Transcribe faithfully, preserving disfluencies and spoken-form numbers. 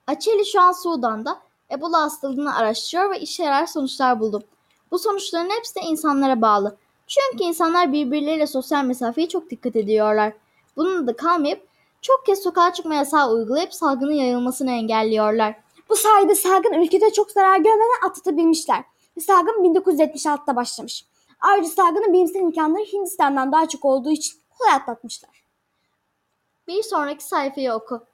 Açeli şu an Sudan'da Ebola hastalığını araştırıyor ve işe yarar sonuçlar buldu. Bu sonuçların hepsi de insanlara bağlı. Çünkü insanlar birbirleriyle sosyal mesafeye çok dikkat ediyorlar. Bununla da kalmayıp çok kez sokağa çıkma yasağı uygulayıp salgının yayılmasını engelliyorlar. Bu sayede salgın ülkede çok zarar görmeden atlatabilmişler. Ve salgın bin dokuz yüz yetmiş altıda başlamış. Ayrıca salgının bilimsel imkanları Hindistan'dan daha çok olduğu için kolay atlatmışlar. Bir sonraki sayfayı oku.